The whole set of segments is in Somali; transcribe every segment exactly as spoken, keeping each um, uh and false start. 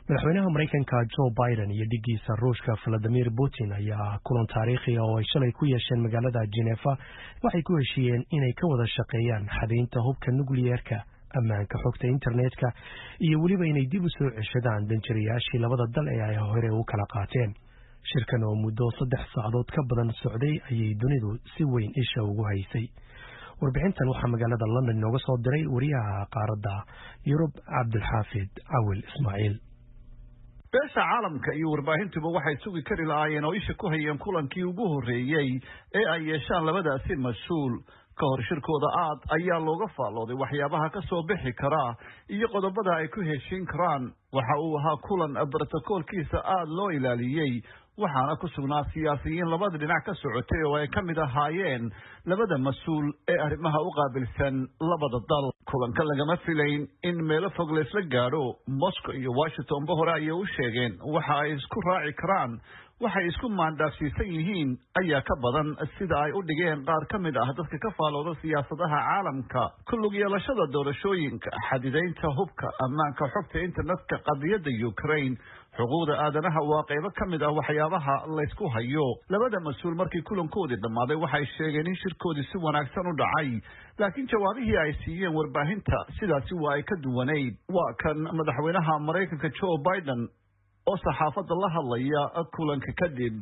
madaxweynaha Mareykanka Joe Biden iyo dhigiisa Ruushka Vladimir Putin ayaa kulan taariikhi ah oo ay shalay ku yeesheen magaalada Geneva waxay ku heshiiyeen inay ka wada shaqeeyaan xadaynta hubka nukliyeerka, ammaanka xogta internetka iyo weliba inay dib u soo ceshadaan danjirayaashii labada dal ee ay hore u kala qaateen. Shirkan oo muddo saddex saacadood ka badan socday ayay dunidu si weyn isha ugu haysay. warbixintan waxaa magaalada London nooga soo diray wariyaha qaaradda Yurub Cabdulxaafid Awil Ismaaciil. beesha caalamka iyo warbaahintuba waxay sugi kari lahaayeen oo isha ku hayeen kulankii ugu horreeyay ee ay yeeshaan labadaasi mas-uul ka hor shirkooda aad ayaa looga faallooday waxyaabaha ka soo bixi kara iyo qodobada ay ku heshiin karaan. waxa uu ahaa kulan brotokoolkiisa aad loo ilaaliyey, waxaana ku sugnaa siyaasiyiin labada dhinac ka socotay oo ay ka mid ahaayeen labada mas-uul ee arrimaha u qaabilsan labada dal. kulanka lagama filayn in meelo fog laysla gaadho. Moscow iyo Washingtonba hore ayay u sheegeen waxa ay isku raaci karaan, waxay isku maandaafsiisan yihiin ayaa ka badan sida ay u dhigeen qaar ka mid ah dadka ka faalooda siyaasadaha caalamka. ku lug yeelashada doorashooyinka, xadidaynta hubka, ammaanka xogta internetka, qadiyadda Ukraine, xuquuqda aadanaha waa qaybo ka mid ah waxyaabaha laysku hayo. labada mas-uul markii kulankoodii dhammaaday waxay sheegeen in shirkoodii si wanaagsan u dhacay, laakiin jawaabihii ay siiyeen warbaahinta sidaasi waa ay ka duwanayd. waa kan madaxweynaha Mareykanka Joe Biden oo saxaafadda la hadlaya kulanka kadib.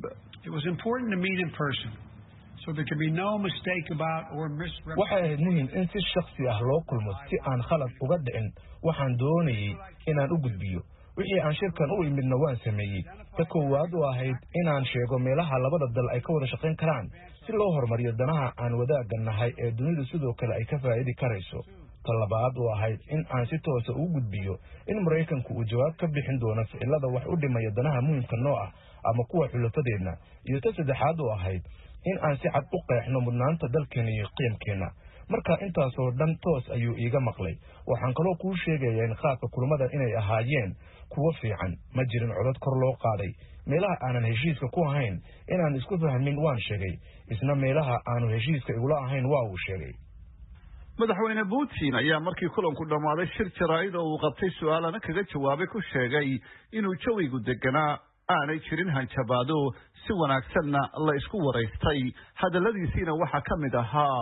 waxay ahayd muhiim in si shakhsi ah loo kulmo si aan khalad uga dhicin. waxaan doonayay inaan u gudbiyo wixii aan shirkan u imidna waan sameeyey. ta koowaad oo ahayd inaan sheego meelaha labada dal ay ka wada shaqayn karaan si loo horumariyo danaha aan wadaagga nahay ee dunidu sidoo kale ay ka faa'idi karayso. ta labaad oo ahayd in aan si toosa ugu gudbiyo in Mareykanku uu jawaab ka bixin doono ficilada wax u dhimaya danaha muhiimka noo ah ama kuwa xulafadeedna. iyo ta saddexaad oo ahayd in aan si cad u qeexno mudnaanta dalkeena iyo qiimkeena. marka intaasoo dhan toos ayuu iiga maqlay. waxaan kaloo kuu sheegayaa in qaabka kulamada inay ahaayeen kuwo fiican, ma jirin codad kor loo qaaday. meelaha aanan heshiiska ku ahayn inaan isku fahmin waan sheegay, isna meelaha aanu heshiiska igula ahayn waa uu sheegay. madaxweyne Putin ayaa markii kulanku dhammaaday shir jaraa'id oo uu qabtay su'aalana kaga jawaabay ku sheegay inuu jawigu deganaa, aanay jirin hanjabaado, si wanaagsanna la isku waraystay. hadalladiisiina waxaa ka mid ahaa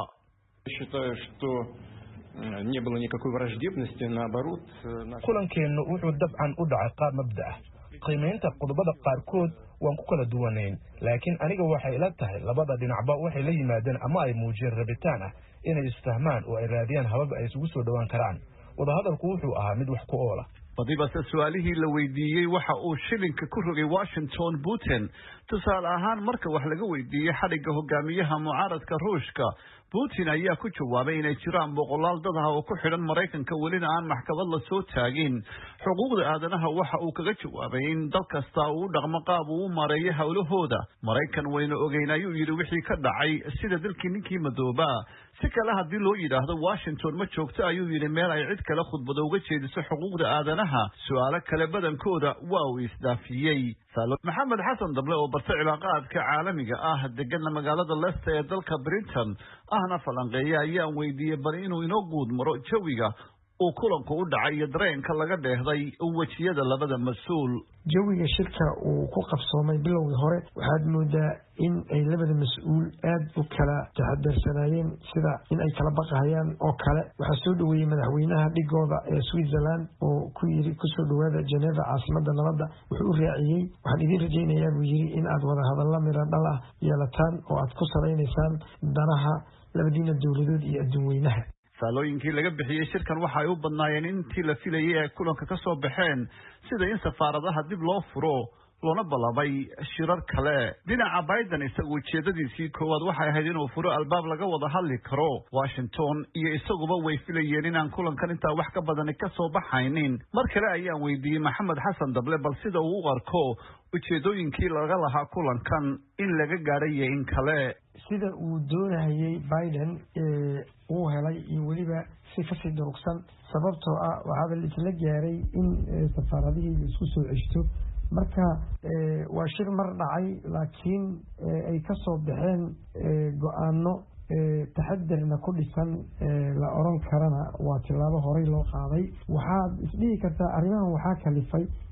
kulankeennu wuxuu dabcan u dhacay qaab mabda ah. qiimaynta qodobada qaarkood waan ku kala duwanayn, laakiin aniga waxay ila tahay labada dhinacba waxay la yimaadeen ama ay muujiyeen rabitaan ah inay isfahmaan oo ay raadiyaan habab ay isugu soo dhowaan karaan. wadahadalku wuxuu ahaa mid wax ku oola. badibase su-aalihii la weydiiyey waxa uu shilinka ku rogay Washington. Putin tusaale ahaan marka wax laga weydiiyey xadhigga hogaamiyaha mucaaradka Ruushka, Putin ayaa ku jawaabay inay jiraan boqolaal dad ah oo ku xidhan Mareykanka welina aan maxkamad la soo taagin. xuquuqda aadanaha waxa uu kaga jawaabay in dal kasta uu dhaqmo qaab uu mareeyo howlahooda. Mareykan wayna ogeyn ayuu yidhi wixii ka dhacay sida dalkii ninkii madooba. si kale haddii loo yidhaahdo Washington ma joogto ayuu yidhi meel ay cid kale khudbado uga jeediso xuquuqda aadanaha. su-aalo kale badankooda waa uu isdaafiyey. maxamed xasan dable oo bartay cilaaqaadka caalamiga ah degana magaalada Leicester ee dalka Britain ahna falanqeeya ayaan weydiiyey bal inuu inoo guud maro jawiga uu kulanku u dhacay iyo dareenka laga dheehday wejiyada labada mas-uul. jawiga shirka uu ku qabsoomay bilowgii hore waxaad moodaa in ay labada mas-uul aad u kala taxadarsanaayeen, sida in ay kala baqahayaan oo kale. waxaa soo dhaweeyey madaxweynaha dhigooda ee Switzerland oo ku yiri kusoo dhawaada Geneva caasimada nabadda. wuxuu u raaciyey waxaan idin rajaynayaa buu yiri in aad wada hadalla miro dhal ah yeelataan oo aad ku salaynaysaan danaha labadiina dowladood iyo adduun weynaha. saalooyinkii laga bixiyey shirkan waxa ay u badnaayeen intii la filayay ay kulanka ka soo baxeen, sida in safaaradaha dib loo furo loona balabay shirar kale. dhinaca Biden isagu ujeedadiisii koowaad waxay ahayd inuu furo albaab laga wada hadli karo. Washington iyo isaguba way filayeen inaan kulankan intaa wax ka badani ka soo baxaynin. mar kale ayaan weydiiyey maxamed xasan dable bal sida uu u arko ujeedooyinkii laga lahaa kulankan in laga gaadhay iyo in kale. sida uu doonayay Biden ee uu helay iyo weliba si kasii durugsan, sababtoo ah waxaa la isla gaaray in safaaradihii la isku soo ceshto. marka waa shir mar dhacay, laakiin ay ka soo baxeen go-aano taxadarna ku dhisan la oran karana waa tilaabo horey loo qaaday. waxaad isdhihi kartaa arrimahan waxaa kalifay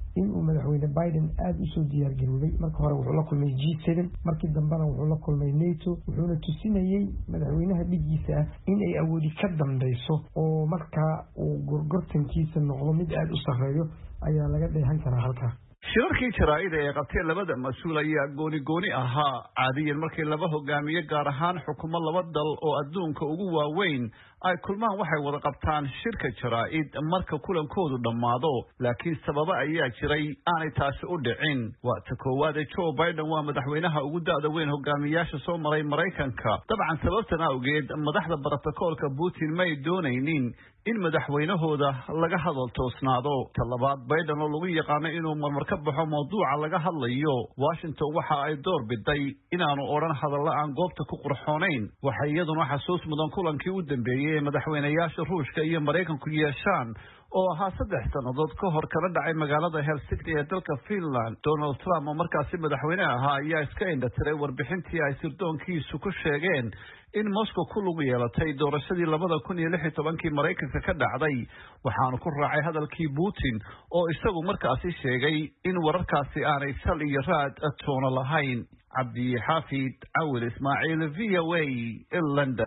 inuu madaxweyne biden aada usoo diyaargaroobay. marka hore wuxuu la kulmay g seven, markii dambena wuxuu la kulmay nato, wuxuuna tusinayey madaxweynaha dhigiisa ah in ay awoodi ka dambeyso oo markaa uu gorgortankiisa noqdo mid aada u sarreeyo ayaa laga dheehan karaa halkaa. shirarkii jaraa'ida ee qabtee labada mas-uul ayaa gooni gooni ahaa. caadiyan markii laba hogaamiye gaar ahaan xukumo laba dal oo adduunka ugu waaweyn ay kulmaan waxay wada qabtaan shirka jaraa'id marka kulankoodu dhammaado, laakiin sababa ayaa jiray aanay taasi u dhicin. waa ta koowaade joe biden waa madaxweynaha ugu da-da weyn hogaamiyaasha soo maray maraykanka. dabcan sababtan awgeed madaxda brotokoolka putin may doonaynin in madaxweynahooda laga hadal toosnaado. ta labaad, biden oo lagu yaqaano inuu marmar ka baxo mawduuca laga hadlayo, washington waxa ay door biday inaanu odhan hadalla aan goobta ku qurxoonayn. waxa iyaduna xasuus mudan kulankii u dambeeyey ee madaxweynayaasha ruushka iyo maraykanku yeeshaan oo ahaa saddex sannadood ka hor kala dhacay magaalada helsinki ee dalka finland. donald trump oo markaasi madaxweyne ahaa ayaa iska indhatiray warbixintii ay sirdoonkiisu ku sheegeen in moscow ku lug yeelatay doorashadii labada kun iyo lix iyo tobankii maraykanka ka dhacday, waxaanu ku raacay hadalkii putin oo isagu markaasi sheegay in wararkaasi aanay sal iyo raad toona lahayn. cabdi xaafid cawil ismaaciil, v o a, london.